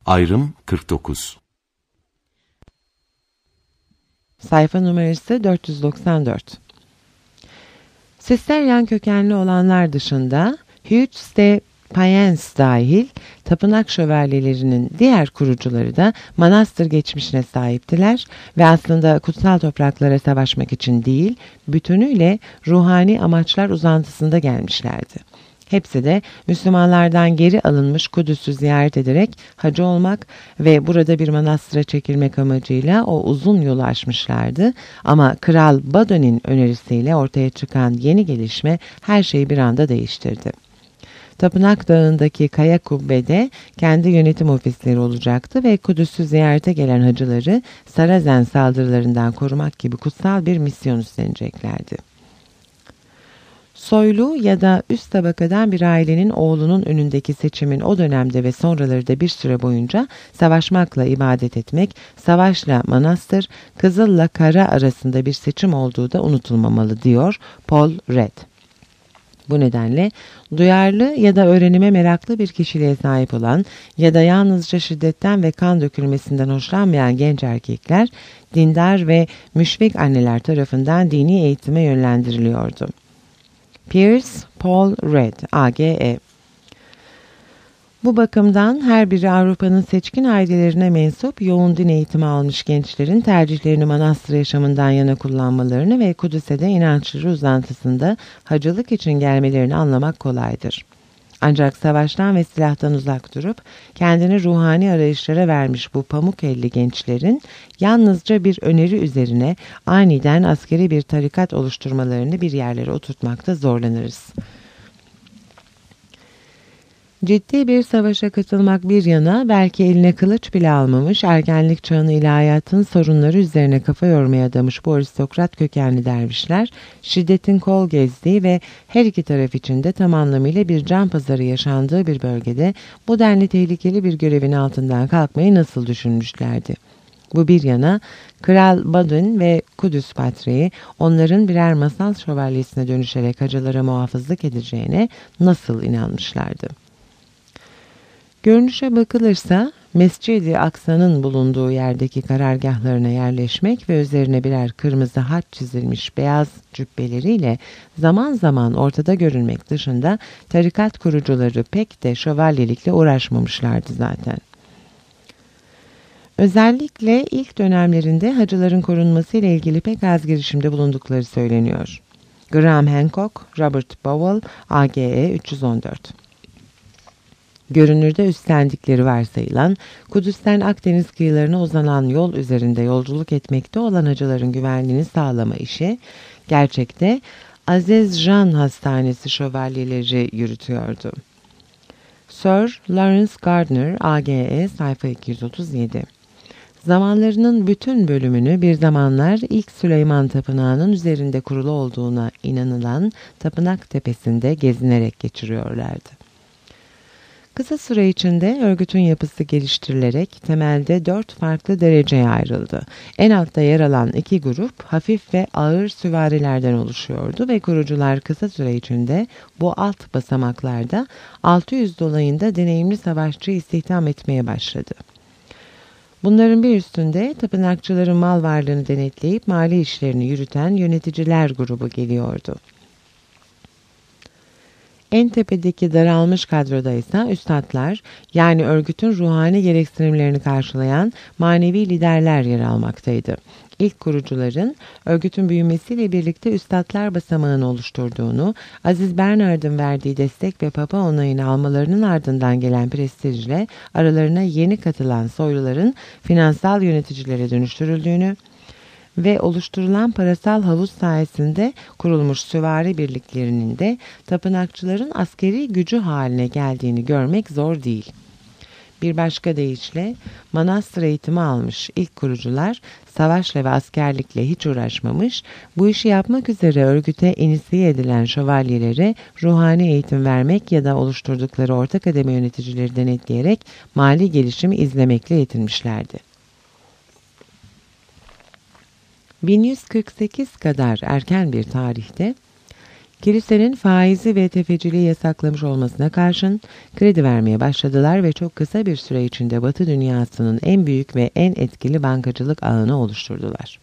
Ayrım 49. Sayfa numarası 494. Sisteryen kökenli olanlar dışında Hughes de Payens dahil tapınak şövalyelerinin diğer kurucuları da manastır geçmişine sahiptiler ve aslında kutsal topraklara savaşmak için değil, bütünüyle ruhani amaçlar uzantısında gelmişlerdi. Hepsi de Müslümanlardan geri alınmış Kudüs'ü ziyaret ederek hacı olmak ve burada bir manastıra çekilmek amacıyla o uzun yolu aşmışlardı. Ama Kral Bado'nun önerisiyle ortaya çıkan yeni gelişme her şeyi bir anda değiştirdi. Tapınak Dağı'ndaki kaya kubbede kendi yönetim ofisleri olacaktı ve Kudüs'ü ziyarete gelen hacıları Sarazen saldırılarından korumak gibi kutsal bir misyon üstleneceklerdi. Soylu ya da üst tabakadan bir ailenin oğlunun önündeki seçimin o dönemde ve sonraları da bir süre boyunca savaşmakla ibadet etmek, savaşla manastır, kızılla kara arasında bir seçim olduğu da unutulmamalı diyor Paul Red. Bu nedenle duyarlı ya da öğrenime meraklı bir kişiliğe sahip olan ya da yalnızca şiddetten ve kan dökülmesinden hoşlanmayan genç erkekler, dindar ve müşfik anneler tarafından dini eğitime yönlendiriliyordu. Pierce, Paul Red, AGE. Bu bakımdan her biri Avrupa'nın seçkin ailelerine mensup yoğun din eğitimi almış gençlerin tercihlerini manastır yaşamından yana kullanmalarını ve Kudüs'e de inançları uzantısında hacılık için gelmelerini anlamak kolaydır. Ancak savaştan ve silahtan uzak durup kendini ruhani arayışlara vermiş bu pamuk elli gençlerin yalnızca bir öneri üzerine aniden askeri bir tarikat oluşturmalarını bir yerlere oturtmakta zorlanırız. Ciddi bir savaşa katılmak bir yana belki eline kılıç bile almamış, ergenlik çağını ilahiyatın sorunları üzerine kafa yormaya adamış bu aristokrat kökenli dervişler, şiddetin kol gezdiği ve her iki taraf içinde tam anlamıyla bir can pazarı yaşandığı bir bölgede bu denli tehlikeli bir görevin altından kalkmayı nasıl düşünmüşlerdi? Bu bir yana Kral Badun ve Kudüs Patriği onların birer masal şövalyesine dönüşerek hacılara muhafızlık edeceğine nasıl inanmışlardı? Görünüşe bakılırsa Mescid-i Aksa'nın bulunduğu yerdeki karargahlarına yerleşmek ve üzerine birer kırmızı haç çizilmiş beyaz cübbeleriyle zaman zaman ortada görünmek dışında tarikat kurucuları pek de şövalyelikle uğraşmamışlardı zaten. Özellikle ilk dönemlerinde hacıların korunması ile ilgili pek az girişimde bulundukları söyleniyor. Graham Hancock, Robert Bowell, AGE 314. Görünürde üstlendikleri varsayılan, Kudüs'ten Akdeniz kıyılarına uzanan yol üzerinde yolculuk etmekte olan hacıların güvenliğini sağlama işi, gerçekte Aziz Can Hastanesi şövalyeleri yürütüyordu. Sir Lawrence Gardner, AGE sayfa 237. Zamanlarının bütün bölümünü bir zamanlar ilk Süleyman Tapınağı'nın üzerinde kurulu olduğuna inanılan Tapınak Tepesi'nde gezinerek geçiriyorlardı. Kısa süre içinde örgütün yapısı geliştirilerek temelde 4 farklı dereceye ayrıldı. En altta yer alan 2 grup hafif ve ağır süvarilerden oluşuyordu ve kurucular kısa süre içinde bu alt basamaklarda 600 dolayında deneyimli savaşçı istihdam etmeye başladı. Bunların bir üstünde tapınakçıların mal varlığını denetleyip mali işlerini yürüten yöneticiler grubu geliyordu. En tepedeki daralmış kadroda ise üstadlar, yani örgütün ruhani gereksinimlerini karşılayan manevi liderler yer almaktaydı. İlk kurucuların örgütün büyümesiyle birlikte üstadlar basamağını oluşturduğunu, Aziz Bernard'ın verdiği destek ve Papa onayını almalarının ardından gelen prestijle aralarına yeni katılan soyluların finansal yöneticilere dönüştürüldüğünü ve oluşturulan parasal havuz sayesinde kurulmuş süvari birliklerinin de tapınakçıların askeri gücü haline geldiğini görmek zor değil. Bir başka deyişle manastır eğitimi almış ilk kurucular savaşla ve askerlikle hiç uğraşmamış, bu işi yapmak üzere örgüte inisiye edilen şövalyelere ruhani eğitim vermek ya da oluşturdukları orta kademe yöneticileri denetleyerek mali gelişimi izlemekle yetinmişlerdi. 1148 kadar erken bir tarihte Kilisenin faizi ve tefeciliği yasaklamış olmasına karşın kredi vermeye başladılar ve çok kısa bir süre içinde Batı dünyasının en büyük ve en etkili bankacılık ağını oluşturdular.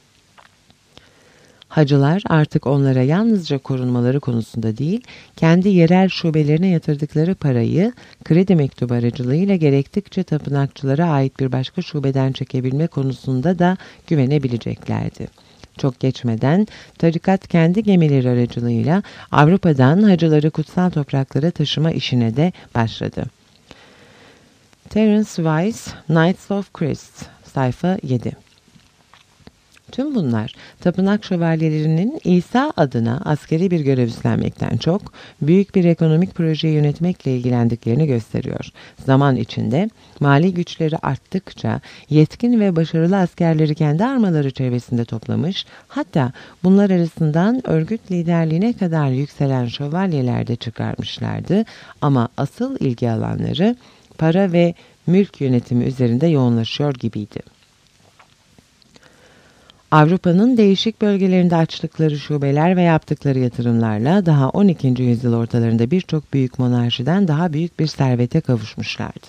Hacılar artık onlara yalnızca korunmaları konusunda değil, kendi yerel şubelerine yatırdıkları parayı kredi mektubu aracılığıyla gerektikçe tapınakçılara ait bir başka şubeden çekebilme konusunda da güvenebileceklerdi. Çok geçmeden tarikat kendi gemileri aracılığıyla Avrupa'dan hacıları kutsal topraklara taşıma işine de başladı. Terence Weiss, Knights of Christ, sayfa 7. Tüm bunlar tapınak şövalyelerinin İsa adına askeri bir görev üstlenmekten çok büyük bir ekonomik projeyi yönetmekle ilgilendiklerini gösteriyor. Zaman içinde mali güçleri arttıkça yetkin ve başarılı askerleri kendi armaları çevresinde toplamış, hatta bunlar arasından örgüt liderliğine kadar yükselen şövalyeler de çıkarmışlardı ama asıl ilgi alanları para ve mülk yönetimi üzerinde yoğunlaşıyor gibiydi. Avrupa'nın değişik bölgelerinde açtıkları şubeler ve yaptıkları yatırımlarla daha 12. yüzyıl ortalarında birçok büyük monarşiden daha büyük bir servete kavuşmuşlardı.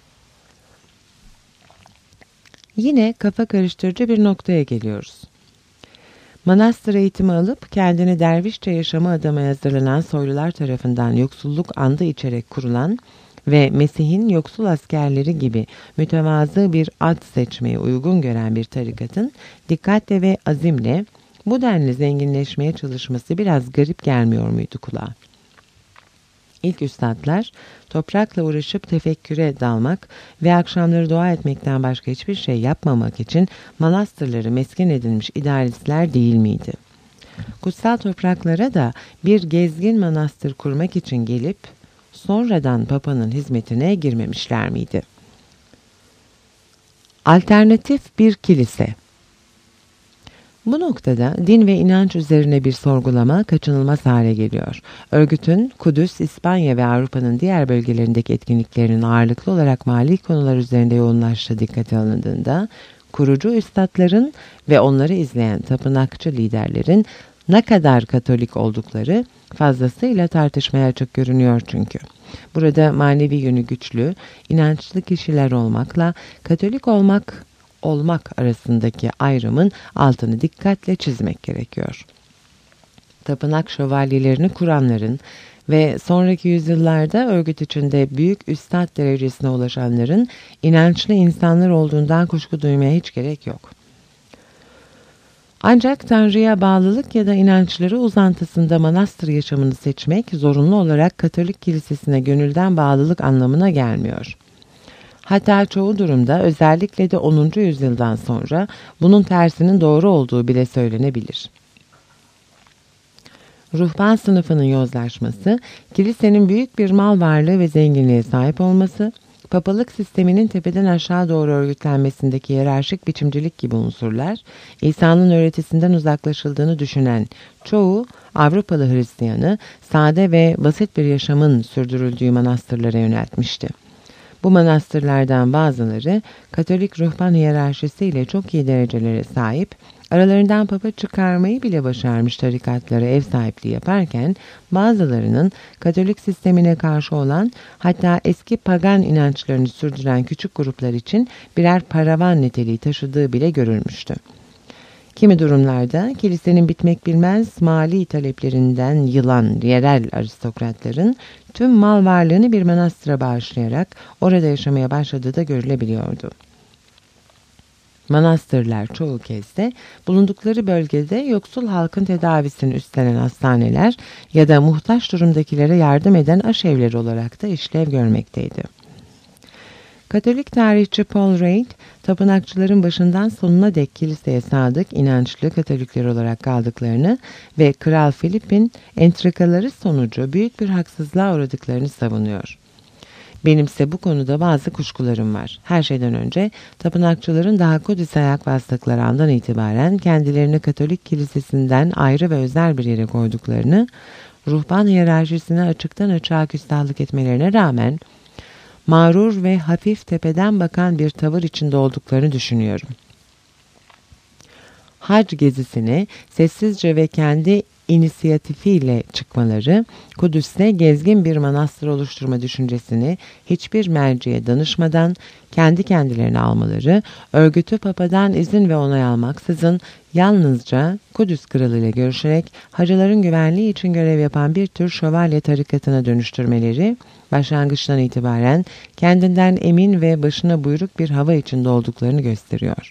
Yine kafa karıştırıcı bir noktaya geliyoruz. Manastır eğitimi alıp kendini dervişçe yaşama adamaya hazırlanan soylular tarafından yoksulluk andı içerek kurulan ve Mesih'in yoksul askerleri gibi mütevazı bir ad seçmeye uygun gören bir tarikatın dikkatle ve azimle bu denli zenginleşmeye çalışması biraz garip gelmiyor muydu kulağa? İlk üstadlar toprakla uğraşıp tefekküre dalmak ve akşamları dua etmekten başka hiçbir şey yapmamak için manastırları mesken edilmiş idealistler değil miydi? Kutsal topraklara da bir gezgin manastır kurmak için gelip sonradan Papa'nın hizmetine girmemişler miydi? Alternatif bir kilise. Bu noktada din ve inanç üzerine bir sorgulama kaçınılmaz hale geliyor. Örgütün Kudüs, İspanya ve Avrupa'nın diğer bölgelerindeki etkinliklerinin ağırlıklı olarak mali konular üzerinde yoğunlaştığı dikkate alındığında, kurucu üstadların ve onları izleyen tapınakçı liderlerin ne kadar Katolik oldukları fazlasıyla tartışmaya açık görünüyor çünkü. Burada manevi yönü güçlü, inançlı kişiler olmakla Katolik olmak arasındaki ayrımın altını dikkatle çizmek gerekiyor. Tapınak şövalyelerini kuranların ve sonraki yüzyıllarda örgüt içinde büyük üstad derecesine ulaşanların inançlı insanlar olduğundan kuşku duymaya hiç gerek yok. Ancak Tanrı'ya bağlılık ya da inançları uzantısında manastır yaşamını seçmek zorunlu olarak Katolik kilisesine gönülden bağlılık anlamına gelmiyor. Hatta çoğu durumda özellikle de 10. yüzyıldan sonra bunun tersinin doğru olduğu bile söylenebilir. Ruhban sınıfının yozlaşması, kilisenin büyük bir mal varlığı ve zenginliğe sahip olması, papalık sisteminin tepeden aşağı doğru örgütlenmesindeki hiyerarşik biçimcilik gibi unsurlar, İsa'nın öğretisinden uzaklaşıldığını düşünen çoğu Avrupalı Hristiyanı sade ve basit bir yaşamın sürdürüldüğü manastırlara yöneltmişti. Bu manastırlardan bazıları Katolik ruhban hiyerarşisiyle çok iyi derecelere sahip, aralarından papa çıkarmayı bile başarmış tarikatlara ev sahipliği yaparken, bazılarının Katolik sistemine karşı olan, hatta eski pagan inançlarını sürdüren küçük gruplar için birer paravan niteliği taşıdığı bile görülmüştü. Kimi durumlarda kilisenin bitmek bilmez mali taleplerinden yılan yerel aristokratların tüm mal varlığını bir manastıra bağışlayarak orada yaşamaya başladığı da görülebiliyordu. Manastırlar çoğu kez de bulundukları bölgede yoksul halkın tedavisini üstlenen hastaneler ya da muhtaç durumdakilere yardım eden aşevleri olarak da işlev görmekteydi. Katolik tarihçi Paul Reid, tapınakçıların başından sonuna dek kiliseye sadık, inançlı Katolikler olarak kaldıklarını ve Kral Filip'in entrikaları sonucu büyük bir haksızlığa uğradıklarını savunuyor. Benimse bu konuda bazı kuşkularım var. Her şeyden önce tapınakçıların daha Kudüs'e ayak bastıkları andan itibaren kendilerini Katolik kilisesinden ayrı ve özel bir yere koyduklarını, ruhban hiyerarşisine açıktan açığa küstahlık etmelerine rağmen mağrur ve hafif tepeden bakan bir tavır içinde olduklarını düşünüyorum. Hac gezisini sessizce ve kendi inisiyatifiyle çıkmaları, Kudüs'te gezgin bir manastır oluşturma düşüncesini hiçbir merciye danışmadan kendi kendilerine almaları, örgütü Papa'dan izin ve onay almaksızın yalnızca Kudüs Kralı ile görüşerek hacıların güvenliği için görev yapan bir tür şövalye tarikatına dönüştürmeleri, başlangıçtan itibaren kendinden emin ve başına buyruk bir hava içinde olduklarını gösteriyor.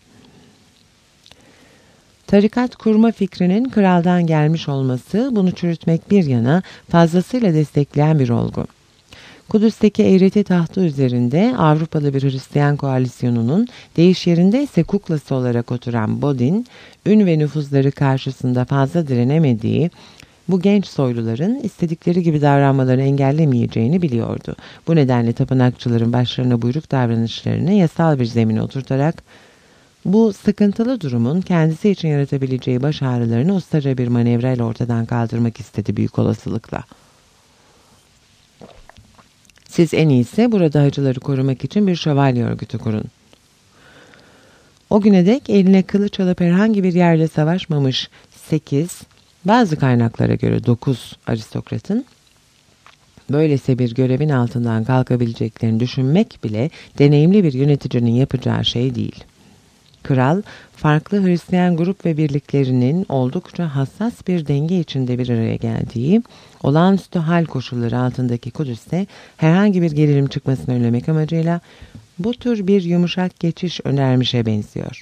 Tarikat kurma fikrinin kraldan gelmiş olması bunu çürütmek bir yana fazlasıyla destekleyen bir olgu. Kudüs'teki eğreti tahtı üzerinde Avrupalı bir Hristiyan koalisyonunun değiş yerinde ise kuklası olarak oturan Bodin, ün ve nüfuzları karşısında fazla direnemediği bu genç soyluların istedikleri gibi davranmalarını engellemeyeceğini biliyordu. Bu nedenle tapınakçıların başlarına buyruk davranışlarını yasal bir zemine oturtarak bu sıkıntılı durumun kendisi için yaratabileceği baş ağrılarını ustaca bir manevrayla ortadan kaldırmak istedi büyük olasılıkla. Siz en iyisi burada hacıları korumak için bir şövalye örgütü kurun. O güne dek eline kılıç alıp herhangi bir yerde savaşmamış 8, bazı kaynaklara göre 9 aristokratın böylese bir görevin altından kalkabileceklerini düşünmek bile deneyimli bir yöneticinin yapacağı şey değil. Kral, farklı Hristiyan grup ve birliklerinin oldukça hassas bir denge içinde bir araya geldiği, olağanüstü hal koşulları altındaki Kudüs'te herhangi bir gerilim çıkmasını önlemek amacıyla bu tür bir yumuşak geçiş önermişe benziyor.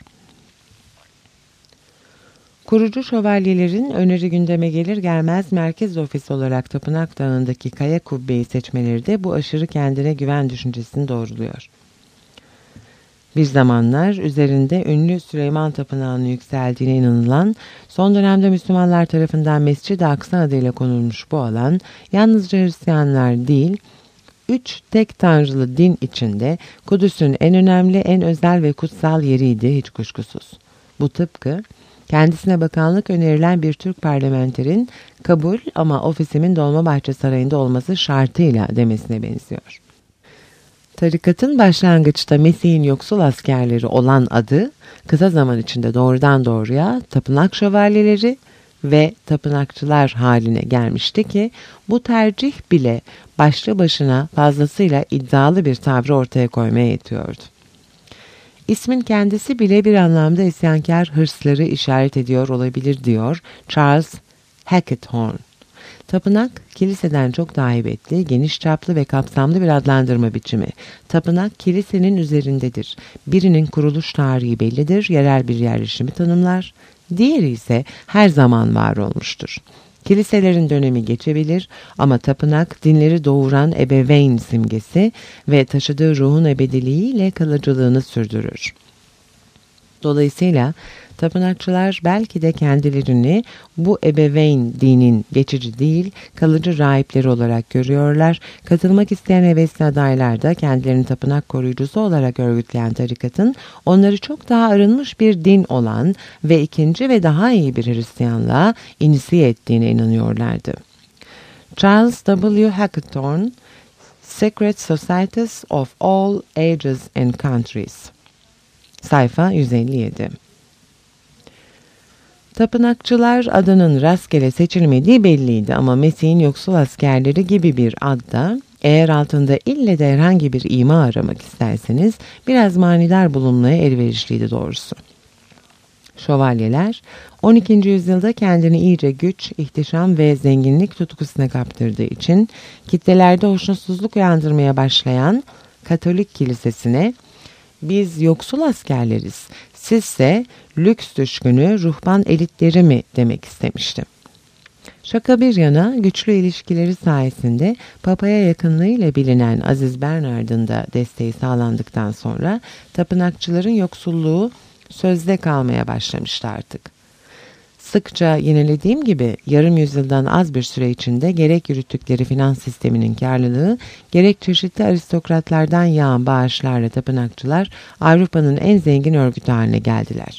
Kurucu şövalyelerin öneri gündeme gelir gelmez merkez ofis olarak Tapınak Dağı'ndaki kaya kubbeyi seçmeleri de bu aşırı kendine güven düşüncesini doğruluyor. Bir zamanlar üzerinde ünlü Süleyman Tapınağı'nın yükseldiğine inanılan, son dönemde Müslümanlar tarafından Mescid-i Aksa adıyla konulmuş bu alan, yalnızca Hristiyanlar değil, 3 tek tanrılı din içinde Kudüs'ün en önemli, en özel ve kutsal yeriydi hiç kuşkusuz. Bu tıpkı kendisine bakanlık önerilen bir Türk parlamenterin kabul ama ofisimin Dolmabahçe Sarayı'nda olması şartıyla demesine benziyor. Tarikatın başlangıçta Mesih'in yoksul askerleri olan adı kısa zaman içinde doğrudan doğruya tapınak şövalyeleri ve tapınakçılar haline gelmişti ki bu tercih bile başlı başına fazlasıyla iddialı bir tavrı ortaya koymaya yetiyordu. İsmin kendisi bile bir anlamda isyankar hırsları işaret ediyor olabilir diyor Charles Hackethorn. Tapınak, kiliseden çok daha heybetli, geniş çaplı ve kapsamlı bir adlandırma biçimi. Tapınak, kilisenin üzerindedir. Birinin kuruluş tarihi bellidir, yerel bir yerleşimi tanımlar. Diğeri ise her zaman var olmuştur. Kiliselerin dönemi geçebilir ama tapınak, dinleri doğuran ebeveyn simgesi ve taşıdığı ruhun ebediliğiyle kalıcılığını sürdürür. Dolayısıyla tapınakçılar belki de kendilerini bu ebeveyn dinin geçici değil, kalıcı rahipleri olarak görüyorlar. Katılmak isteyen hevesli adaylar da kendilerini tapınak koruyucusu olarak örgütleyen tarikatın onları çok daha arınmış bir din olan ve ikinci ve daha iyi bir Hristiyanlığa inisiye ettiğine inanıyorlardı. Charles W. Hackethorn, Secret Societies of All Ages and Countries, sayfa 157. Tapınakçılar adının rastgele seçilmediği belliydi ama Mesih'in yoksul askerleri gibi bir adda, eğer altında ille de herhangi bir ima aramak isterseniz biraz manidar bulunmaya elverişliydi doğrusu. Şövalyeler 12. yüzyılda kendini iyice güç, ihtişam ve zenginlik tutkusuna kaptırdığı için kitlelerde hoşnutsuzluk uyandırmaya başlayan Katolik kilisesine "Biz yoksul askerleriz, sizse lüks düşkünü ruhban elitleri mi?" demek istemişti. Şaka bir yana güçlü ilişkileri sayesinde Papa'ya yakınlığıyla bilinen Aziz Bernard'ın da desteği sağlandıktan sonra tapınakçıların yoksulluğu sözde kalmaya başlamıştı artık. Sıkça yinelediğim gibi yarım yüzyıldan az bir süre içinde gerek yürüttükleri finans sisteminin karlılığı, gerek çeşitli aristokratlardan yağan bağışlarla tapınakçılar Avrupa'nın en zengin örgütü haline geldiler.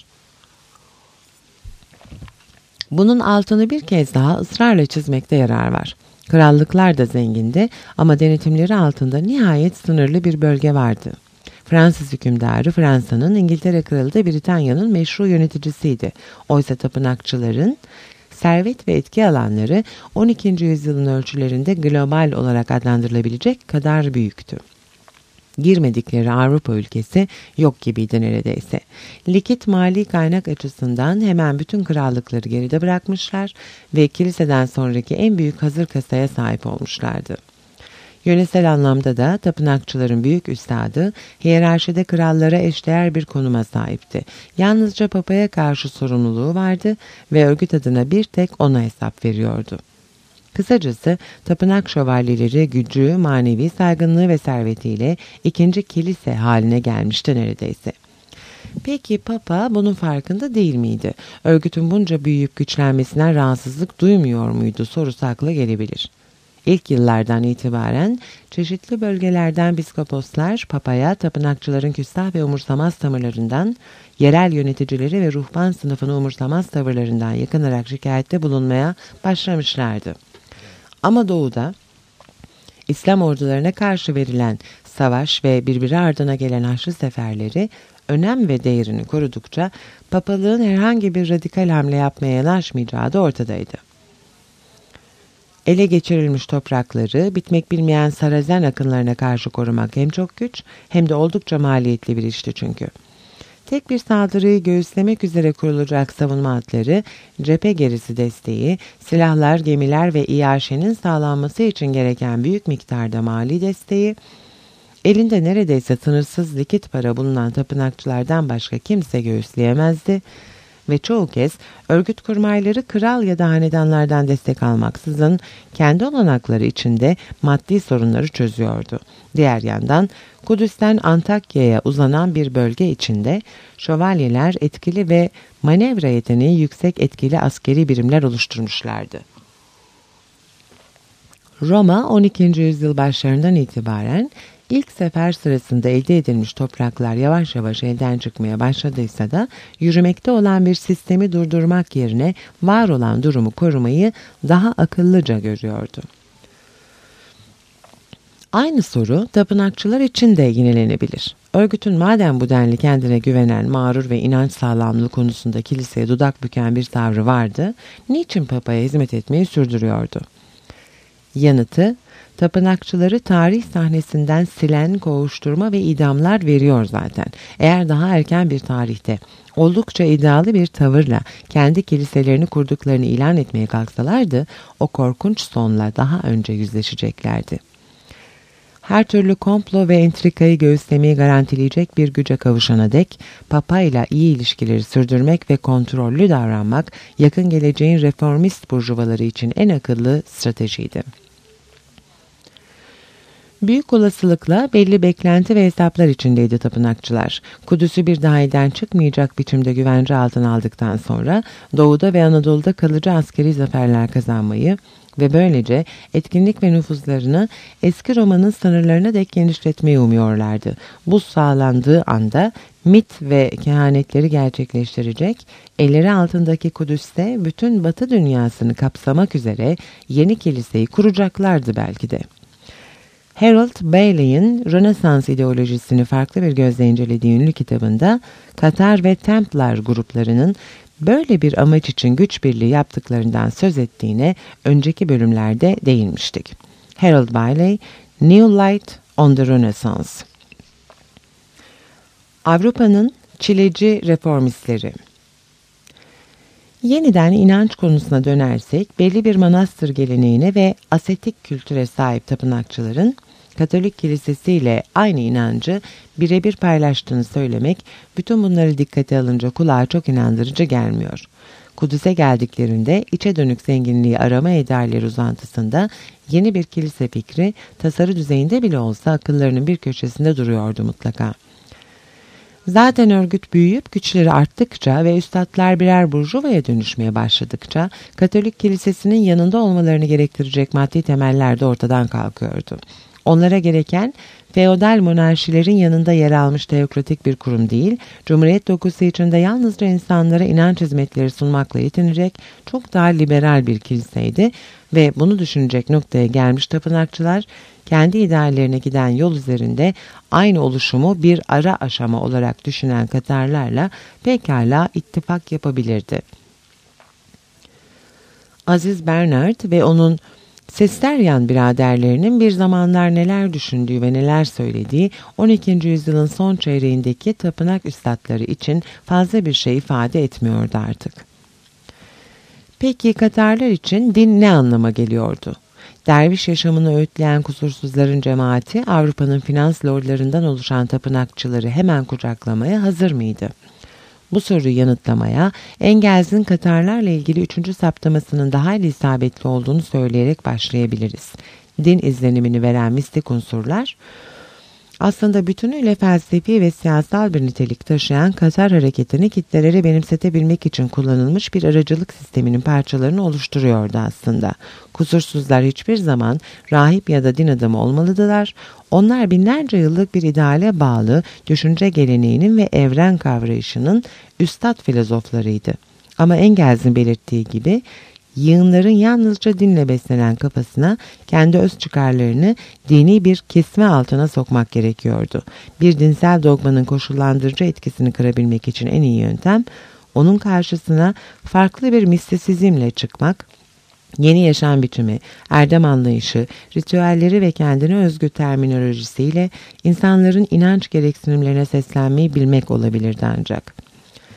Bunun altını bir kez daha ısrarla çizmekte yarar var. Krallıklar da zengindi ama denetimleri altında nihayet sınırlı bir bölge vardı. Fransız hükümdarı Fransa'nın, İngiltere Kralı da Britanya'nın meşru yöneticisiydi. Oysa tapınakçıların servet ve etki alanları 12. yüzyılın ölçülerinde global olarak adlandırılabilecek kadar büyüktü. Girmedikleri Avrupa ülkesi yok gibiydi neredeyse. Likit mali kaynak açısından hemen bütün krallıkları geride bırakmışlar ve kiliseden sonraki en büyük hazır kasaya sahip olmuşlardı. Yönetsel anlamda da tapınakçıların büyük üstadı, hiyerarşide krallara eşdeğer bir konuma sahipti. Yalnızca papaya karşı sorumluluğu vardı ve örgüt adına bir tek ona hesap veriyordu. Kısacası tapınak şövalyeleri gücü, manevi saygınlığı ve servetiyle ikinci kilise haline gelmişti neredeyse. Peki Papa bunun farkında değil miydi? Örgütün bunca büyüyüp güçlenmesinden rahatsızlık duymuyor muydu sorusu akla gelebilir. İlk yıllardan itibaren çeşitli bölgelerden piskoposlar Papa'ya tapınakçıların küstah ve umursamaz tavırlarından, yerel yöneticileri ve ruhban sınıfını umursamaz tavırlarından yakınarak şikayette bulunmaya başlamışlardı. Ama doğuda İslam ordularına karşı verilen savaş ve birbiri ardına gelen Haçlı seferleri önem ve değerini korudukça papalığın herhangi bir radikal hamle yapmaya yanaşmayacağı da ortadaydı. Ele geçirilmiş toprakları bitmek bilmeyen Sarazen akınlarına karşı korumak hem çok güç hem de oldukça maliyetli bir işti çünkü. Tek bir saldırıyı göğüslemek üzere kurulacak savunma hatları, cephe gerisi desteği, silahlar, gemiler ve iaşenin sağlanması için gereken büyük miktarda mali desteği, elinde neredeyse sınırsız likit para bulunan tapınakçılardan başka kimse göğüsleyemezdi ve çoğu kez örgüt kurmayları kral ya da hanedanlardan destek almaksızın kendi olanakları içinde maddi sorunları çözüyordu. Diğer yandan Kudüs'ten Antakya'ya uzanan bir bölge içinde şövalyeler etkili ve manevra yeteneği yüksek etkili askeri birimler oluşturmuşlardı. Roma 12. yüzyıl başlarından itibaren İlk sefer sırasında elde edilmiş topraklar yavaş yavaş elden çıkmaya başladıysa da yürümekte olan bir sistemi durdurmak yerine var olan durumu korumayı daha akıllıca görüyordu. Aynı soru tapınakçılar için de yinelenebilir. Örgütün madem bu denli kendine güvenen, mağrur ve inanç sağlamlığı konusunda kiliseye dudak büken bir tavrı vardı, niçin papaya hizmet etmeyi sürdürüyordu? Yanıtı, tapınakçıları tarih sahnesinden silen kovuşturma ve idamlar veriyor zaten. Eğer daha erken bir tarihte oldukça iddialı bir tavırla kendi kiliselerini kurduklarını ilan etmeye kalksalardı, o korkunç sonla daha önce yüzleşeceklerdi. Her türlü komplo ve entrikayı göğüslemeyi garantileyecek bir güce kavuşana dek Papa ile iyi ilişkileri sürdürmek ve kontrollü davranmak yakın geleceğin reformist burjuvaları için en akıllı stratejiydi. Büyük olasılıkla belli beklenti ve hesaplar içindeydi tapınakçılar. Kudüs'ü bir daha elden çıkmayacak biçimde güvence altına aldıktan sonra Doğu'da ve Anadolu'da kalıcı askeri zaferler kazanmayı ve böylece etkinlik ve nüfuzlarını eski Roma'nın sınırlarına dek genişletmeyi umuyorlardı. Bu sağlandığı anda mit ve kehanetleri gerçekleştirecek, elleri altındaki Kudüs'te bütün Batı dünyasını kapsamak üzere yeni kiliseyi kuracaklardı belki de. Harold Bailey'in Rönesans ideolojisini farklı bir gözle incelediği ünlü kitabında Katar ve Templar gruplarının böyle bir amaç için güç birliği yaptıklarından söz ettiğine önceki bölümlerde değinmiştik. Harold Bailey, New Light on the Renaissance. Avrupa'nın çileci reformistleri. Yeniden inanç konusuna dönersek belli bir manastır geleneğine ve asetik kültüre sahip tapınakçıların Katolik Kilisesi ile aynı inancı birebir paylaştığını söylemek bütün bunları dikkate alınca kulağa çok inandırıcı gelmiyor. Kudüs'e geldiklerinde içe dönük zenginliği arama ederleri uzantısında yeni bir kilise fikri tasarı düzeyinde bile olsa akıllarının bir köşesinde duruyordu mutlaka. Zaten örgüt büyüyüp güçleri arttıkça ve üstadlar birer burjuvaya dönüşmeye başladıkça Katolik Kilisesi'nin yanında olmalarını gerektirecek maddi temeller de ortadan kalkıyordu. Onlara gereken feodal monarşilerin yanında yer almış teokratik bir kurum değil, Cumhuriyet dokusu içinde yalnızca insanlara inanç hizmetleri sunmakla yetinecek çok daha liberal bir kiliseydi ve bunu düşünecek noktaya gelmiş tapınakçılar kendi ideallerine giden yol üzerinde aynı oluşumu bir ara aşama olarak düşünen Katarlarla pekala ittifak yapabilirdi. Aziz Bernard ve onun Sesteryan biraderlerinin bir zamanlar neler düşündüğü ve neler söylediği 12. yüzyılın son çeyreğindeki tapınak üstadları için fazla bir şey ifade etmiyordu artık. Peki Katarlar için din ne anlama geliyordu? Derviş yaşamını öğütleyen kusursuzların cemaati Avrupa'nın finans lordlarından oluşan tapınakçıları hemen kucaklamaya hazır mıydı? Bu soruyu yanıtlamaya Engels'in Katarlarla ilgili 3. saptamasının daha isabetli olduğunu söyleyerek başlayabiliriz. Din izlenimini veren mistik unsurlar aslında bütünüyle felsefi ve siyasal bir nitelik taşıyan Katar hareketini kitlelere benimsetebilmek için kullanılmış bir aracılık sisteminin parçalarını oluşturuyordu aslında. Kusursuzlar hiçbir zaman rahip ya da din adamı olmalıdılar. Onlar binlerce yıllık bir ideale bağlı düşünce geleneğinin ve evren kavrayışının üstad filozoflarıydı. Ama Engels'in belirttiği gibi yığınların yalnızca dinle beslenen kafasına kendi öz çıkarlarını dini bir kesme altına sokmak gerekiyordu. Bir dinsel dogmanın koşullandırıcı etkisini kırabilmek için en iyi yöntem onun karşısına farklı bir mistisizmle çıkmak, yeni yaşam biçimi, erdem anlayışı, ritüelleri ve kendine özgü terminolojisiyle insanların inanç gereksinimlerine seslenmeyi bilmek olabilirdi ancak.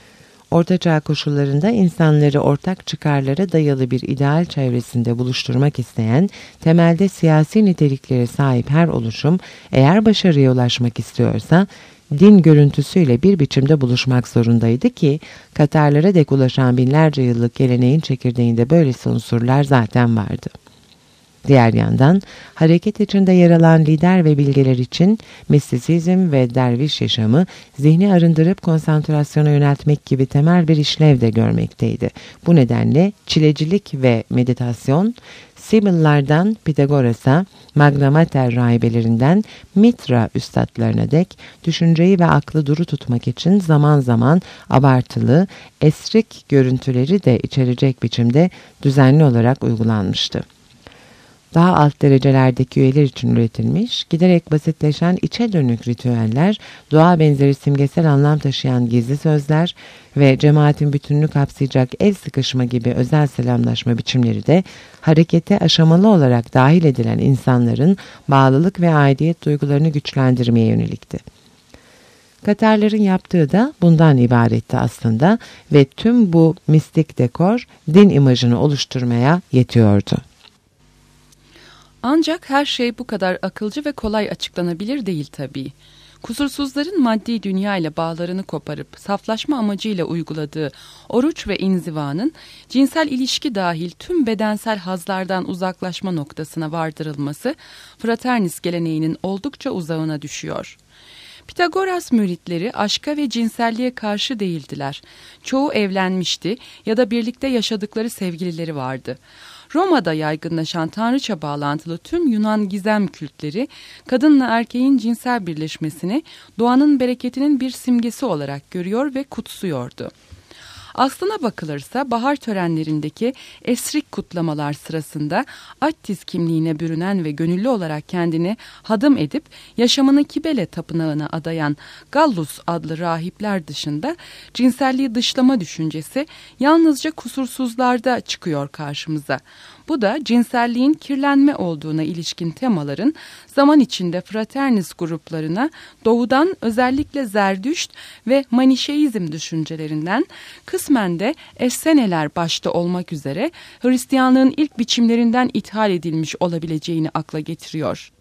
Ortaçağ koşullarında insanları ortak çıkarlara dayalı bir ideal çevresinde buluşturmak isteyen, temelde siyasi niteliklere sahip her oluşum, eğer başarıya ulaşmak istiyorsa, din görüntüsüyle bir biçimde buluşmak zorundaydı ki, Katarlara dek ulaşan binlerce yıllık geleneğin çekirdeğinde böylesi unsurlar zaten vardı. Diğer yandan hareket içinde yer alan lider ve bilgeler için mistisizm ve derviş yaşamı zihni arındırıp konsantrasyona yöneltmek gibi temel bir işlev de görmekteydi. Bu nedenle çilecilik ve meditasyon Sibyllardan Pitagoras'a, Magna Mater rahibelerinden Mitra üstadlarına dek düşünceyi ve aklı duru tutmak için zaman zaman abartılı, esrik görüntüleri de içerecek biçimde düzenli olarak uygulanmıştı. Daha alt derecelerdeki üyeler için üretilmiş, giderek basitleşen içe dönük ritüeller, doğa benzeri simgesel anlam taşıyan gizli sözler ve cemaatin bütününü kapsayacak el sıkışma gibi özel selamlaşma biçimleri de harekete aşamalı olarak dahil edilen insanların bağlılık ve aidiyet duygularını güçlendirmeye yönelikti. Katarların yaptığı da bundan ibaretti aslında ve tüm bu mistik dekor din imajını oluşturmaya yetiyordu. Ancak her şey bu kadar akılcı ve kolay açıklanabilir değil tabii. Kusursuzların maddi dünya ile bağlarını koparıp saflaşma amacıyla uyguladığı oruç ve inzivanın cinsel ilişki dahil tüm bedensel hazlardan uzaklaşma noktasına vardırılması fraternis geleneğinin oldukça uzağına düşüyor. Pitagoras müritleri aşka ve cinselliğe karşı değildiler. Çoğu evlenmişti ya da birlikte yaşadıkları sevgilileri vardı. Roma'da yaygınlaşan tanrıça bağlantılı tüm Yunan gizem kültleri, kadınla erkeğin cinsel birleşmesini doğanın bereketinin bir simgesi olarak görüyor ve kutsuyordu. Aslına bakılırsa bahar törenlerindeki esrik kutlamalar sırasında Attis kimliğine bürünen ve gönüllü olarak kendini hadım edip yaşamını Kibele tapınağına adayan Gallus adlı rahipler dışında cinselliği dışlama düşüncesi yalnızca kusursuzlarda çıkıyor karşımıza. Bu da cinselliğin kirlenme olduğuna ilişkin temaların zaman içinde fraternis gruplarına doğudan özellikle Zerdüşt ve Manişeizm düşüncelerinden kısmen de Esseneler başta olmak üzere Hristiyanlığın ilk biçimlerinden ithal edilmiş olabileceğini akla getiriyor.